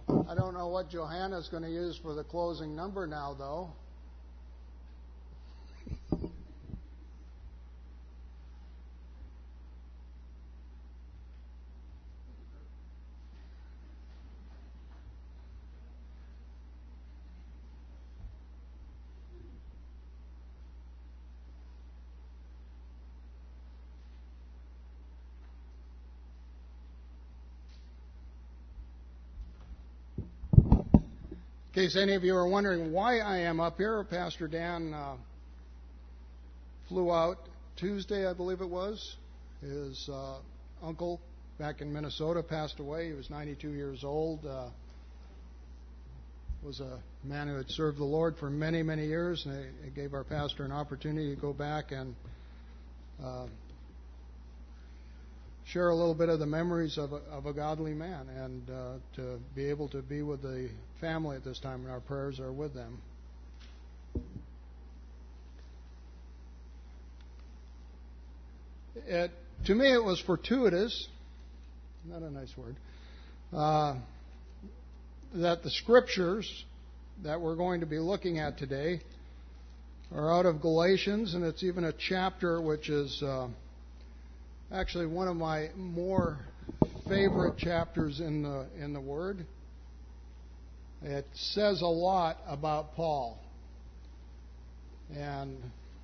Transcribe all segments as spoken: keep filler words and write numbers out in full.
I don't know what Johanna's going to use for the closing number now, though. In case any of you are wondering why I am up here, Pastor Dan uh, flew out Tuesday, I believe it was. His uh, uncle back in Minnesota passed away. He was ninety-two years old. Uh, was a man who had served the Lord for many, many years, and it, it gave our pastor an opportunity to go back and uh, share a little bit of the memories of a, of a godly man, and uh, to be able to be with the family at this time, and our prayers are with them. It, to me, it was fortuitous, not a nice word, uh, that the scriptures that we're going to be looking at today are out of Galatians, and it's even a chapter which is uh, actually one of my more favorite chapters in the in the Word. It says a lot about Paul. And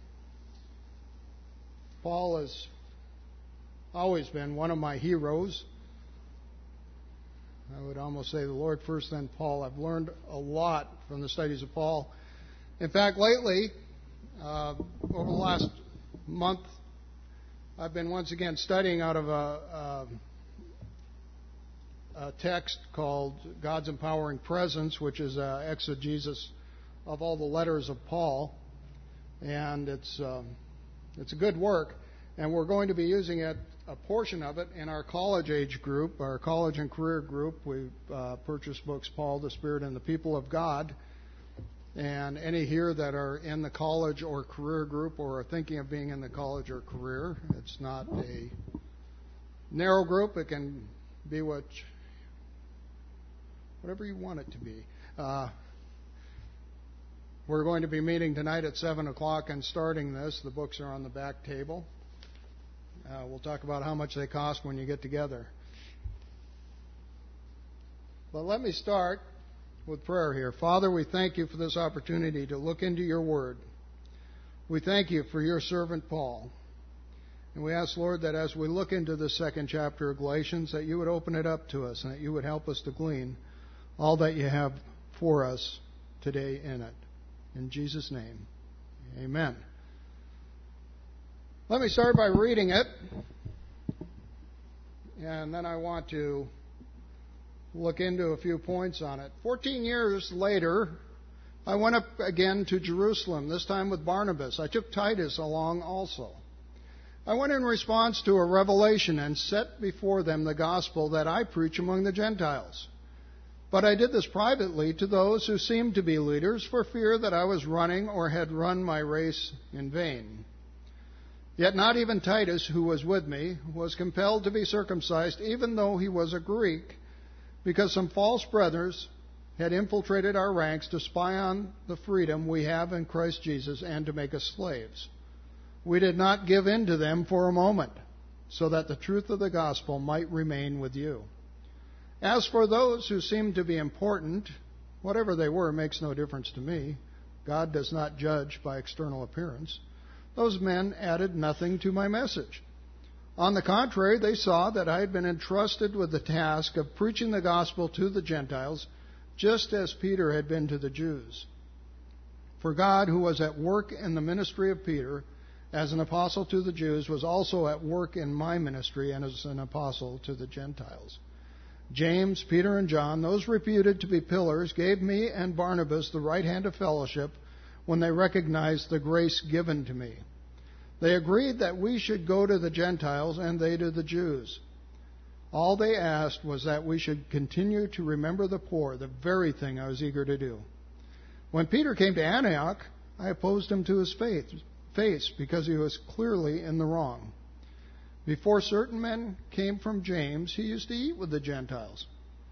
Paul has always been one of my heroes. I would almost say the Lord first, then Paul. I've learned a lot from the studies of Paul. In fact, lately, uh, over the last month, I've been once again studying out of a, a, a text called God's Empowering Presence, which is an exegesis of all the letters of Paul. And it's um, it's a good work. And we're going to be using it, a portion of it, in our college age group, our college and career group. We've uh, purchased books, Paul, the Spirit, and the People of God. And any here that are in the college or career group or are thinking of being in the college or career, it's not a narrow group. It can be what, whatever you want it to be. Uh, we're going to be meeting tonight at seven o'clock and starting this. The books are on the back table. Uh, we'll talk about how much they cost when you get together. But let me start with prayer here. Father, we thank you for this opportunity to look into your word. We thank you for your servant Paul. And we ask, Lord, that as we look into the second chapter of Galatians, that you would open it up to us and that you would help us to glean all that you have for us today in it. In Jesus' name, amen. Let me start by reading it, and then I want to look into a few points on it. Fourteen years later, I went up again to Jerusalem, this time with Barnabas. I took Titus along also. I went in response to a revelation and set before them the gospel that I preach among the Gentiles. But I did this privately to those who seemed to be leaders, for fear that I was running or had run my race in vain. Yet not even Titus, who was with me, was compelled to be circumcised, even though he was a Greek, because some false brothers had infiltrated our ranks to spy on the freedom we have in Christ Jesus and to make us slaves. We did not give in to them for a moment, so that the truth of the gospel might remain with you. As for those who seemed to be important, whatever they were makes no difference to me. God does not judge by external appearance. Those men added nothing to my message. On the contrary, they saw that I had been entrusted with the task of preaching the gospel to the Gentiles, just as Peter had been to the Jews. For God, who was at work in the ministry of Peter as an apostle to the Jews, was also at work in my ministry and as an apostle to the Gentiles. James, Peter, and John, those reputed to be pillars, gave me and Barnabas the right hand of fellowship when they recognized the grace given to me. They agreed that we should go to the Gentiles and they to the Jews. All they asked was that we should continue to remember the poor, the very thing I was eager to do. When Peter came to Antioch, I opposed him to his faith, face because he was clearly in the wrong. Before certain men came from James, he used to eat with the Gentiles.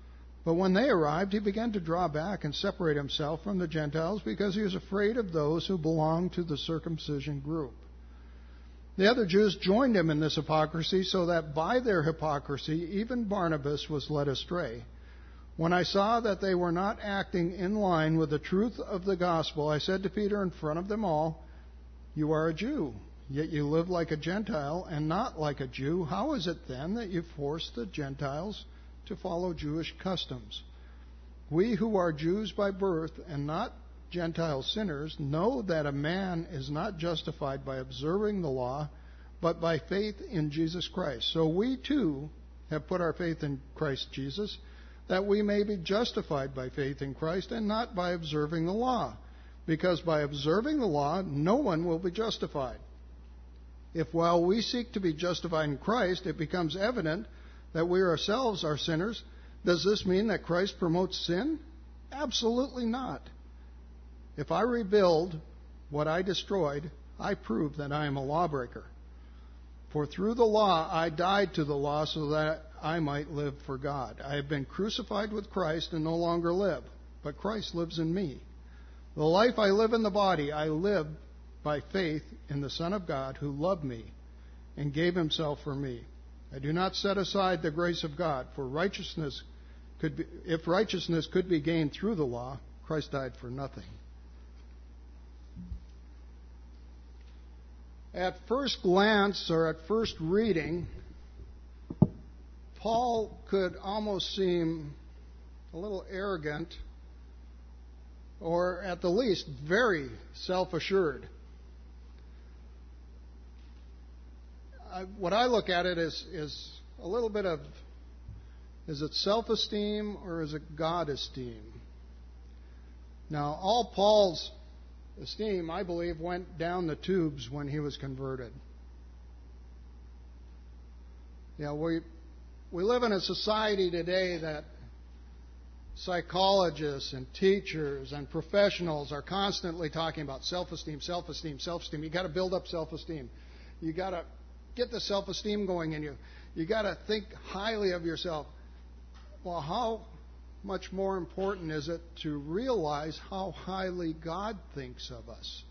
But when they arrived, he began to draw back and separate himself from the Gentiles because he was afraid of those who belonged to the circumcision group. The other Jews joined him in this hypocrisy, so that by their hypocrisy even Barnabas was led astray. When I saw that they were not acting in line with the truth of the gospel, I said to Peter in front of them all, "You are a Jew, yet you live like a Gentile and not like a Jew. How is it then that you force the Gentiles to follow Jewish customs? We who are Jews by birth and not Gentile sinners know that a man is not justified by observing the law, but by faith in Jesus Christ. So we too have put our faith in Christ Jesus, that we may be justified by faith in Christ and not by observing the law. Because by observing the law, no one will be justified. If while we seek to be justified in Christ, it becomes evident that we ourselves are sinners, does this mean that Christ promotes sin? Absolutely not. If I rebuild what I destroyed, I prove that I am a lawbreaker. For through the law I died to the law so that I might live for God. I have been crucified with Christ and no longer live, but Christ lives in me. The life I live in the body, I live by faith in the Son of God who loved me and gave himself for me. I do not set aside the grace of God, for righteousness could be, if righteousness could be gained through the law, Christ died for nothing." At first glance, or at first reading, Paul could almost seem a little arrogant, or at the least, very self-assured. I, what I look at it is, is a little bit of, is it self-esteem or is it God-esteem? Now, all Paul's esteem, I believe, went down the tubes when he was converted. You know, we, we live in a society today that psychologists and teachers and professionals are constantly talking about self-esteem, self-esteem, self-esteem. You've got to build up self-esteem. You've got to get the self-esteem going in you. You've got to think highly of yourself. Well, how much more important is it to realize how highly God thinks of us?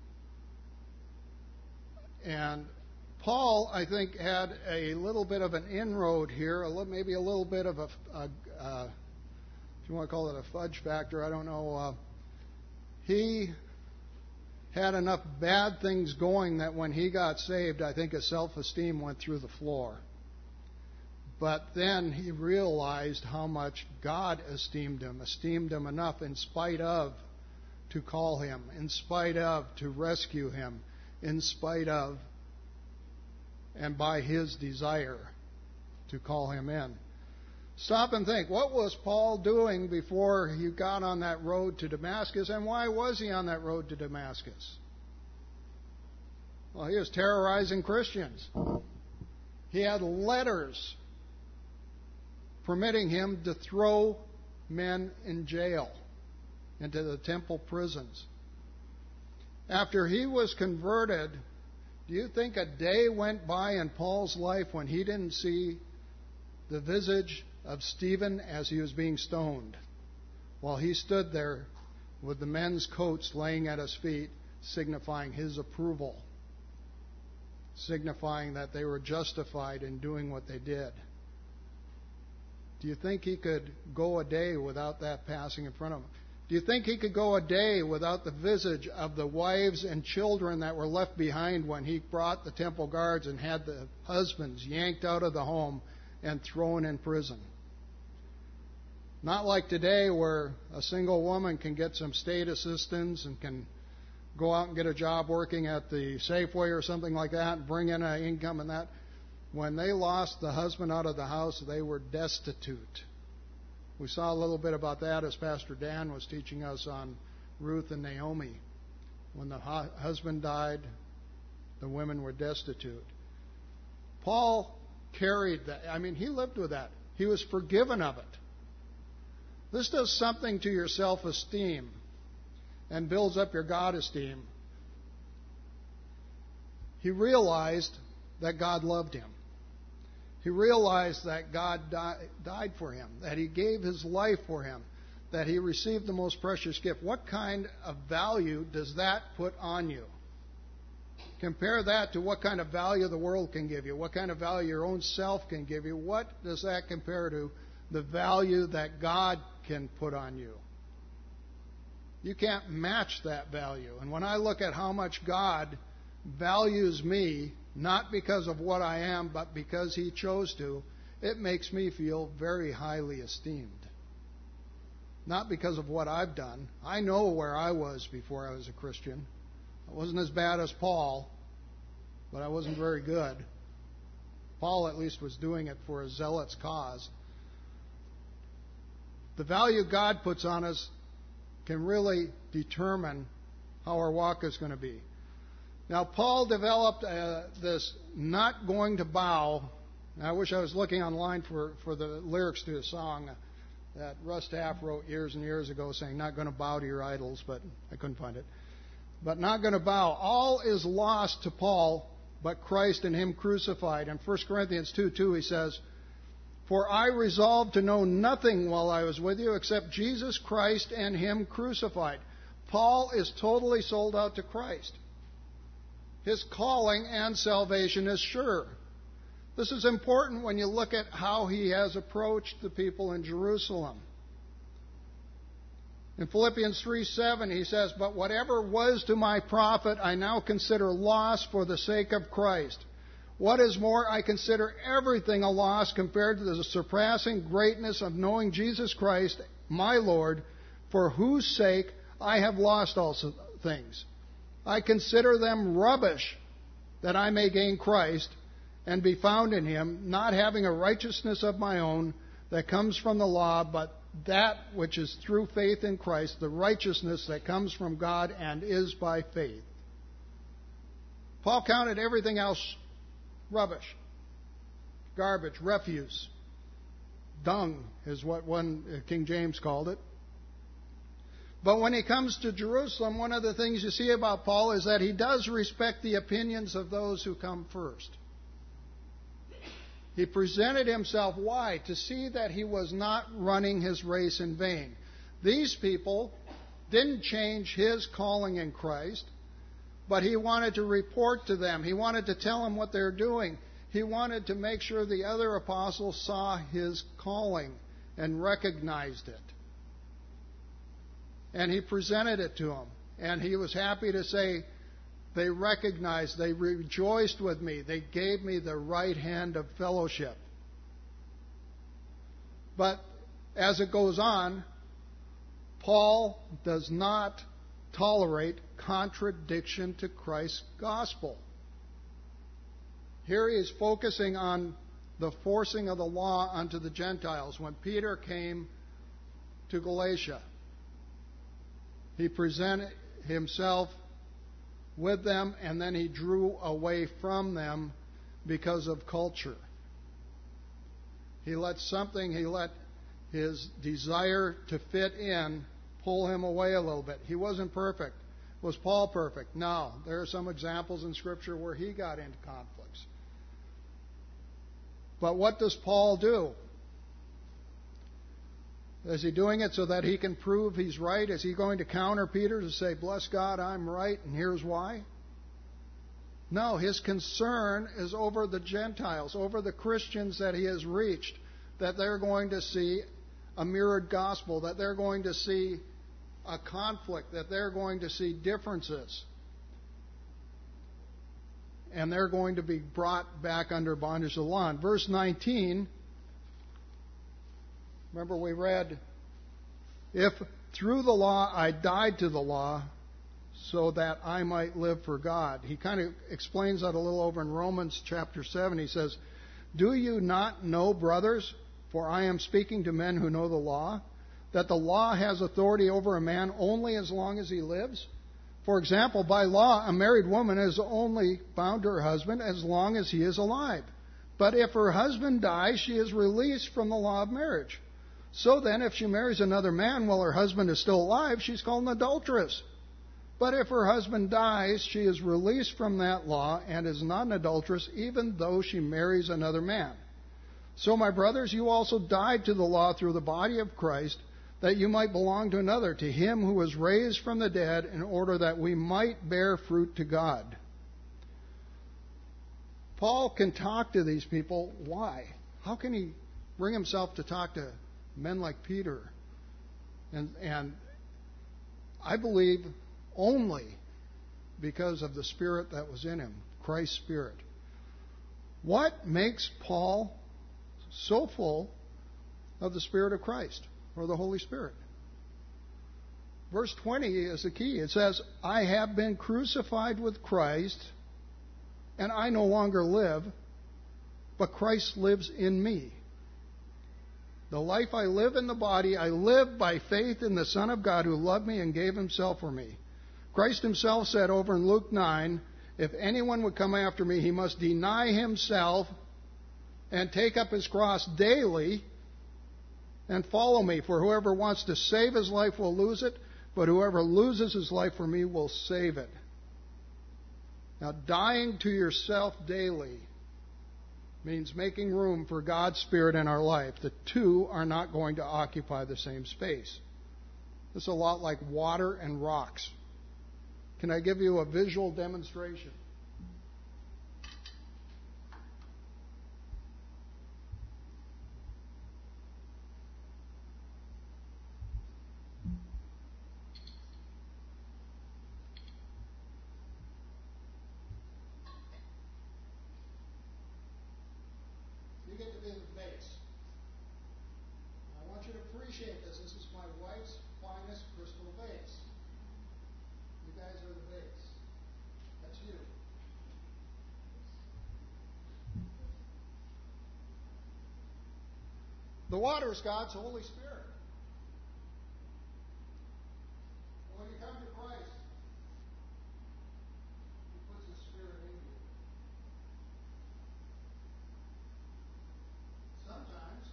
And Paul, I think, had a little bit of an inroad here, a little, maybe a little bit of a, a uh, if you want to call it a fudge factor, I don't know. Uh, he had enough bad things going that when he got saved, I think his self-esteem went through the floor. But then he realized how much God esteemed him, esteemed him enough in spite of to call him, in spite of to rescue him, in spite of and by his desire to call him in. Stop and think, what was Paul doing before he got on that road to Damascus, and why was he on that road to Damascus? Well, he was terrorizing Christians. He had letters permitting him to throw men in jail, into the temple prisons. After he was converted, do you think a day went by in Paul's life when he didn't see the visage of Stephen as he was being stoned, while he stood there with the men's coats laying at his feet, signifying his approval, signifying that they were justified in doing what they did? Do you think he could go a day without that passing in front of him? Do you think he could go a day without the visage of the wives and children that were left behind when he brought the temple guards and had the husbands yanked out of the home and thrown in prison? Not like today where a single woman can get some state assistance and can go out and get a job working at the Safeway or something like that and bring in an income and that. When they lost the husband out of the house, they were destitute. We saw a little bit about that as Pastor Dan was teaching us on Ruth and Naomi. When the husband died, the women were destitute. Paul carried that. I mean, he lived with that. He was forgiven of it. This does something to your self-esteem and builds up your God-esteem. He realized that God loved him. He realized that God di- died for him, that He gave His life for him, that he received the most precious gift. What kind of value does that put on you? Compare that to what kind of value the world can give you, what kind of value your own self can give you. What does that compare to the value that God can put on you? You can't match that value. And when I look at how much God values me, not because of what I am, but because He chose to, it makes me feel very highly esteemed. Not because of what I've done. I know where I was before I was a Christian. I wasn't as bad as Paul, but I wasn't very good. Paul at least was doing it for a zealot's cause. The value God puts on us can really determine how our walk is going to be. Now, Paul developed uh, this not going to bow. I wish I was looking online for, for the lyrics to a song that Russ Taff wrote years and years ago saying, not going to bow to your idols, but I couldn't find it. But not going to bow. All is lost to Paul, but Christ and Him crucified. In First Corinthians two two, he says, for I resolved to know nothing while I was with you except Jesus Christ and Him crucified. Paul is totally sold out to Christ. His calling and salvation is sure. This is important when you look at how he has approached the people in Jerusalem. In Philippians three seven, he says, but whatever was to my profit, I now consider loss for the sake of Christ. What is more, I consider everything a loss compared to the surpassing greatness of knowing Jesus Christ, my Lord, for whose sake I have lost all things. I consider them rubbish, that I may gain Christ and be found in Him, not having a righteousness of my own that comes from the law, but that which is through faith in Christ, the righteousness that comes from God and is by faith. Paul counted everything else rubbish, garbage, refuse, dung is what one King James called it. But when he comes to Jerusalem, one of the things you see about Paul is that he does respect the opinions of those who come first. He presented himself. Why? To see that he was not running his race in vain. These people didn't change his calling in Christ, but he wanted to report to them. He wanted to tell them what they're doing. He wanted to make sure the other apostles saw his calling and recognized it. And he presented it to them. And he was happy to say, they recognized, they rejoiced with me. They gave me the right hand of fellowship. But as it goes on, Paul does not tolerate contradiction to Christ's gospel. Here he is focusing on the forcing of the law unto the Gentiles. When Peter came to Galatia, he presented himself with them, and then he drew away from them because of culture. He let something, he let his desire to fit in pull him away a little bit. He wasn't perfect. Was Paul perfect? No. There are some examples in Scripture where he got into conflicts. But what does Paul do? Is he doing it so that he can prove he's right? Is he going to counter Peter to say, bless God, I'm right, and here's why? No, his concern is over the Gentiles, over the Christians that he has reached, that they're going to see a mirrored gospel, that they're going to see a conflict, that they're going to see differences. And they're going to be brought back under bondage of the law. In verse nineteen, remember we read, if through the law I died to the law so that I might live for God. He kind of explains that a little over in Romans chapter seven. He says, do you not know, brothers, for I am speaking to men who know the law, that the law has authority over a man only as long as he lives? For example, by law, a married woman is only bound to her husband as long as he is alive. But if her husband dies, she is released from the law of marriage. So then, if she marries another man while her husband is still alive, she's called an adulteress. But if her husband dies, she is released from that law and is not an adulteress, even though she marries another man. So, my brothers, you also died to the law through the body of Christ, that you might belong to another, to him who was raised from the dead, in order that we might bear fruit to God. Paul can talk to these people. Why? How can he bring himself to talk to men like Peter? And, and I believe only because of the Spirit that was in him, Christ's Spirit. What makes Paul so full of the Spirit of Christ, or the Holy Spirit? Verse twenty is the key. It says, I have been crucified with Christ, and I no longer live, but Christ lives in me. The life I live in the body, I live by faith in the Son of God who loved me and gave himself for me. Christ himself said over in Luke nine, if anyone would come after me, he must deny himself and take up his cross daily and follow me. For whoever wants to save his life will lose it, but whoever loses his life for me will save it. Now, dying to yourself daily means making room for God's Spirit in our life. The two are not going to occupy the same space. It's a lot like water and rocks. Can I give you a visual demonstration? You get to be the vase. I want you to appreciate this. This is my wife's finest crystal vase. You guys are the vase. That's you. The water is God's Holy Spirit. When you come to Christ, He puts His Spirit in you. Sometimes,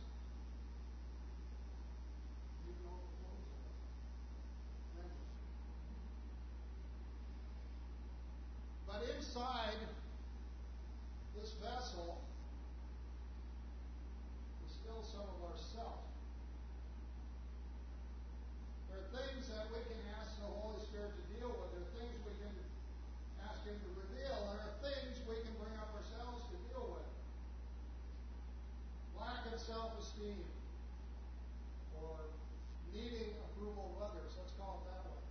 you can overflow it. But inside this vessel is still some of ourself. There are things that we can ask the Holy Spirit to deal with. There are things we can ask Him to reveal. There are things we can bring up ourselves to deal with. Lack of self-esteem or needing approval of others. Let's call it that way.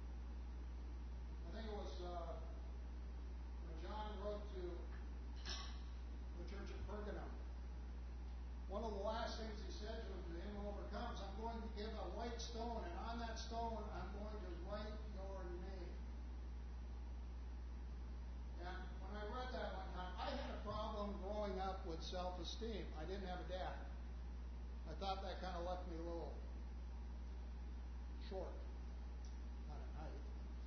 I think it was uh, when John wrote to the church at Pergamum. One of the last things he said to him, to him who overcomes, I'm going to give a white stone, and on that stone I'm going to write your name. And when I read that one time, I had a problem growing up with self-esteem. I didn't have a dad. I thought that kind of left me a little short, not at height.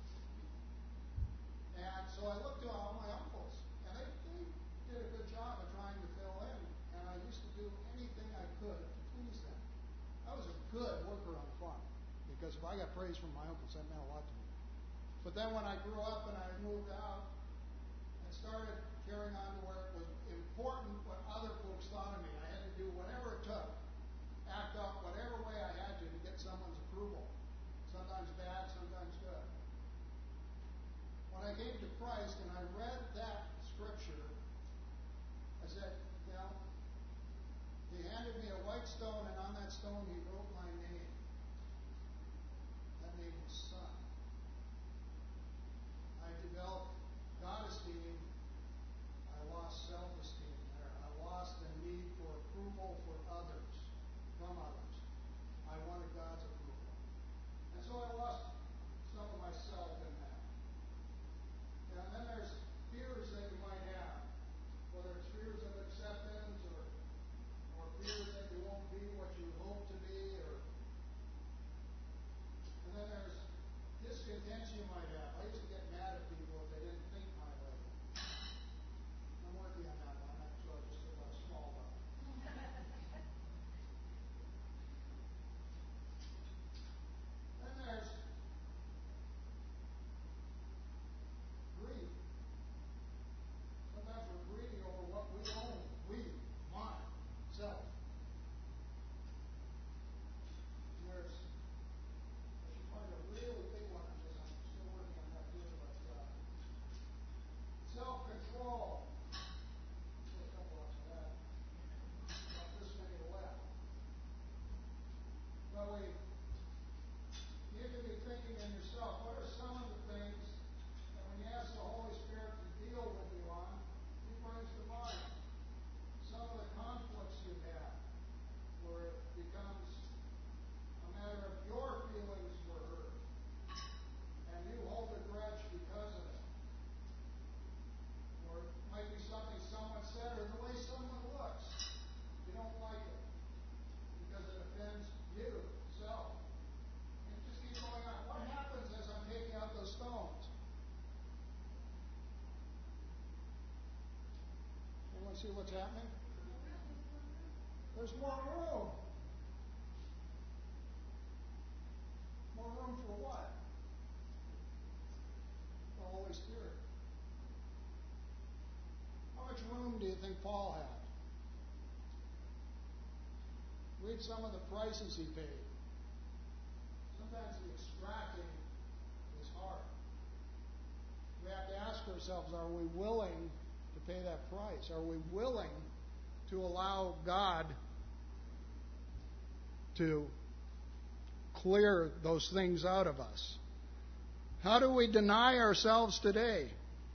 And so I looked to all my uncles, and they, they did a good job of trying to fill in, and I used to do anything I could to please them. I was a good worker on the farm, because if I got praise from my uncles, that meant a lot to me. But then when I grew up and I moved out and started carrying on to where it was important what other folks thought of me, I had to do whatever it took, act up whatever way I had to to get someone's approval. Sometimes bad, sometimes good. When I came to Christ and I read that scripture, I said, you know, He handed me a white stone, and on that stone He wrote my name. That name was Son. I developed God esteem. I lost self-esteem there. I lost the need for approval for others, from others. I But we need to be thinking in yourself, what are some of the things that when you ask the Holy Spirit to deal with you on, He brings to mind? Some of the conflicts you have, where it becomes a matter of your feelings were hurt, and you hold a grudge because of it. Or it might be something someone said, or the way someone looks. You don't like it because it offends you, self. And just keep going on. What happens as I'm taking out those stones? Anyone see what's happening? There's more room. More room for what? The Holy Spirit. How much room do you think Paul had? Read some of the prices he paid. Sometimes the extracting is hard. We have to ask ourselves, are we willing to pay that price? Are we willing to allow God to clear those things out of us? How do we deny ourselves today?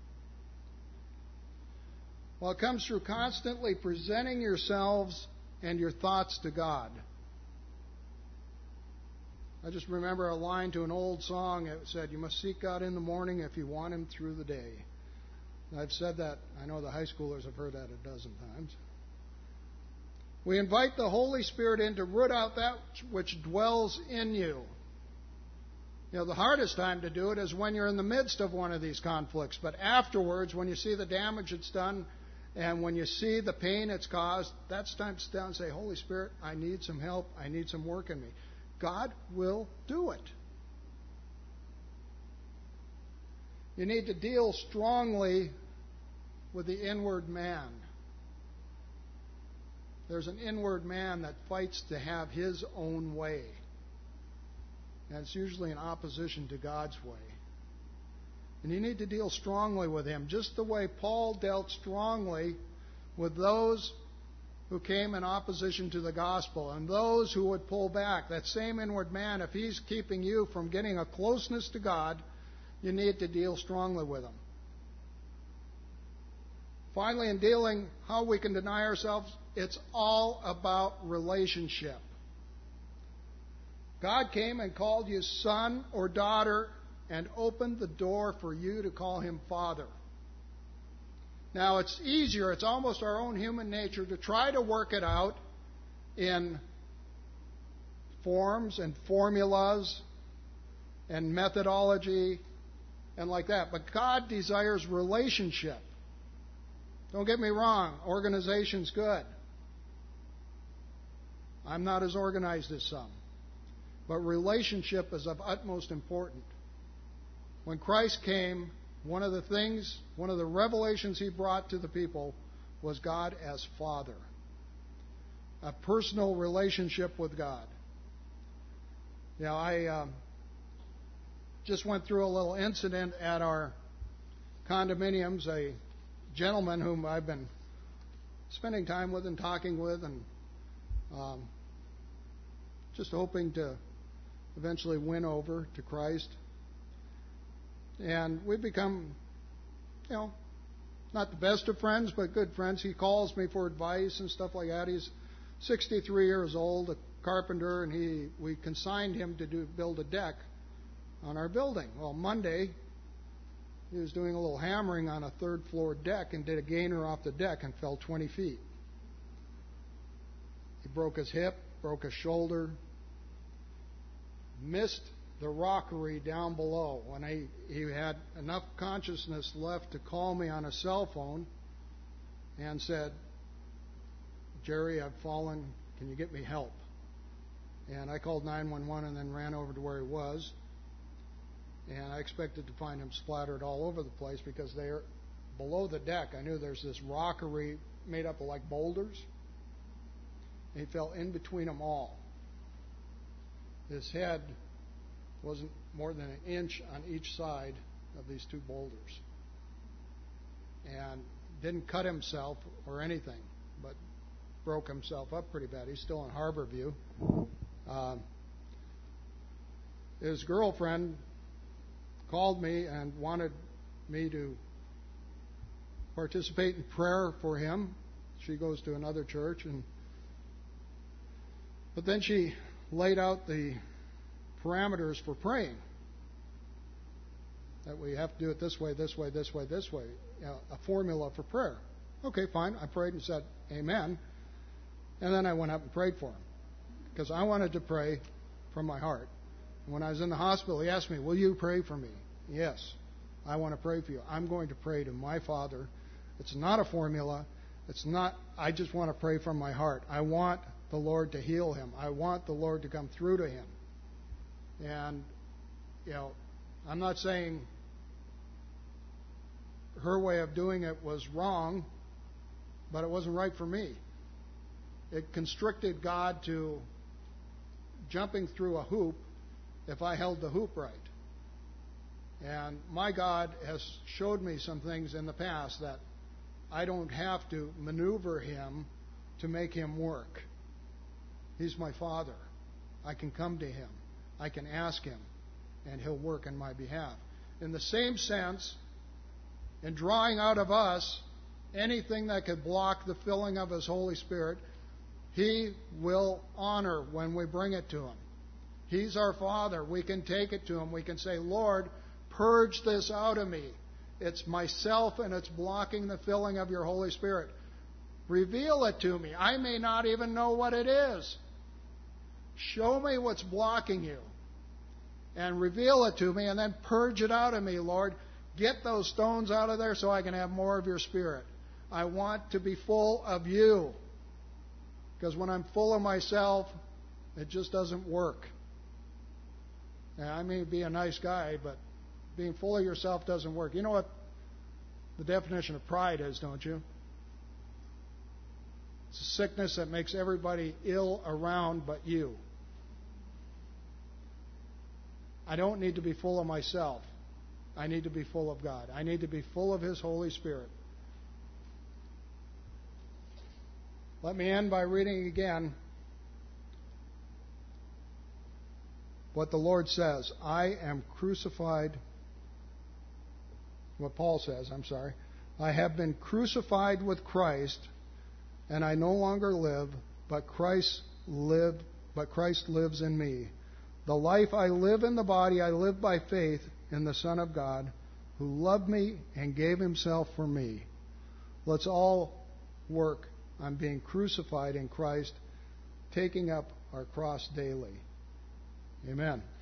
Well, it comes through constantly presenting yourselves and your thoughts to God. I just remember a line to an old song. It said, "You must seek God in the morning if you want Him through the day." And I've said that. I know the high schoolers have heard that a dozen times. We invite the Holy Spirit in to root out that which dwells in you. You know, the hardest time to do it is when you're in the midst of one of these conflicts. But afterwards, when you see the damage it's done, and when you see the pain it's caused, that's time to sit down and say, "Holy Spirit, I need some help. I need some work in me." God will do it. You need to deal strongly with the inward man. There's an inward man that fights to have his own way. And it's usually in opposition to God's way. And you need to deal strongly with him, just the way Paul dealt strongly with those who came in opposition to the gospel and those who would pull back. That same inward man, if he's keeping you from getting a closeness to God, you need to deal strongly with him. Finally, in dealing how we can deny ourselves, it's all about relationship. God came and called you son or daughter and opened the door for you to call him Father. Now, it's easier, it's almost our own human nature to try to work it out in forms and formulas and methodology and like that. But God desires relationship. Don't get me wrong, organization's good. I'm not as organized as some. But relationship is of utmost importance. When Christ came, one of the things, one of the revelations he brought to the people was God as Father. A personal relationship with God. You know, I um, just went through a little incident at our condominiums. A gentleman whom I've been spending time with and talking with and um, just hoping to eventually win over to Christ. And we've become, you know, not the best of friends, but good friends. He calls me for advice and stuff like that. He's sixty-three years old, a carpenter, and he we consigned him to do build a deck on our building. Well, Monday, he was doing a little hammering on a third floor deck and did a gainer off the deck and fell twenty feet. He broke his hip, broke his shoulder, missed the rockery down below. When I, he had enough consciousness left to call me on a cell phone and said, "Jerry, I've fallen. Can you get me help?" And I called nine one one and then ran over to where he was. And I expected to find him splattered all over the place because they're below the deck. I knew there's this rockery made up of like boulders. And he fell in between them all. His head wasn't more than an inch on each side of these two boulders. And didn't cut himself or anything, but broke himself up pretty bad. He's still in Harborview. Uh, his girlfriend called me and wanted me to participate in prayer for him. She goes to another church, and but then she laid out the parameters for praying. That we have to do it this way, this way, this way, this way. You know, a formula for prayer. Okay, fine. I prayed and said amen. And then I went up and prayed for him. Because I wanted to pray from my heart. When I was in the hospital, he asked me, will you pray for me? Yes, I want to pray for you. I'm going to pray to my Father. It's not a formula. It's not, I just want to pray from my heart. I want the Lord to heal him. I want the Lord to come through to him. And, you know, I'm not saying her way of doing it was wrong, but it wasn't right for me. It constricted God to jumping through a hoop if I held the hoop right. And my God has showed me some things in the past that I don't have to maneuver him to make him work. He's my Father. I can come to him. I can ask him, and he'll work on my behalf. In the same sense, in drawing out of us anything that could block the filling of his Holy Spirit, he will honor when we bring it to him. He's our Father. We can take it to him. We can say, Lord, purge this out of me. It's myself, and it's blocking the filling of your Holy Spirit. Reveal it to me. I may not even know what it is. Show me what's blocking you. And reveal it to me, and then purge it out of me, Lord. Get those stones out of there so I can have more of your Spirit. I want to be full of you. Because when I'm full of myself, it just doesn't work. Now, I may be a nice guy, but being full of yourself doesn't work. You know what the definition of pride is, don't you? It's a sickness that makes everybody ill around but you. I don't need to be full of myself. I need to be full of God. I need to be full of his Holy Spirit. Let me end by reading again what the Lord says. I am crucified. What Paul says, I'm sorry. I have been crucified with Christ, and I no longer live, but Christ live, but Christ lives in me. The life I live in the body, I live by faith in the Son of God, who loved me and gave himself for me. Let's all work on being crucified in Christ, taking up our cross daily. Amen.